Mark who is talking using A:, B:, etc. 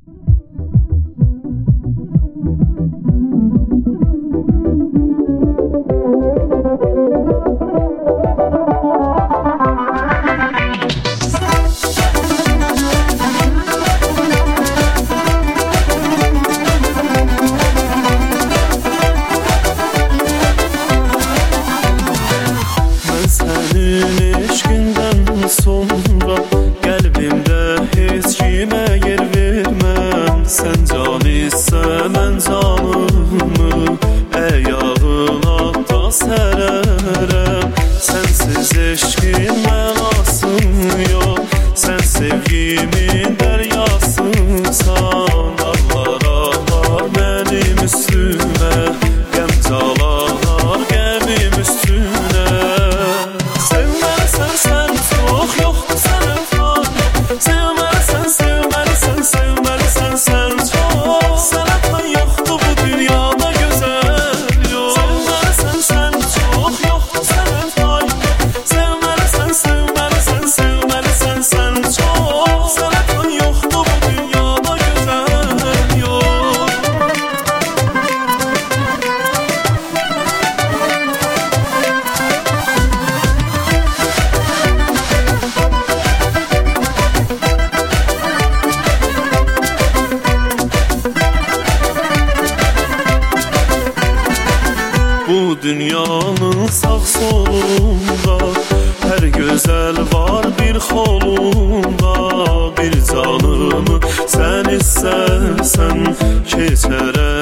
A: Sonra qəlbimdə heç kimə yer verməm. Sən can isə mən canımı əyağına da sərərəm. Sənsiz eşqin mənasın yox, sən sevgimin dəryasınsan. Dağlar ağlar mənim üstümə, qəm calalar qəmim üstünə. Sevməlisən sən çox, yoxdur sənə fay. Sevməlisən, sevməlisən, sevməlisən sən çox. Sənə fay yoxdur bu dünyada gözəl yox. Sevməlisən sən çox, yoxdur sənə fay. Sevməlisən, sevməlisən, sevməlisən sən çox. Sənə fay yoxdur bu dünyada gözəl yox. Bu dünyanın sağ solunda hər gözəl var bir xolunda. Bir canımı sən istərsən keçərəm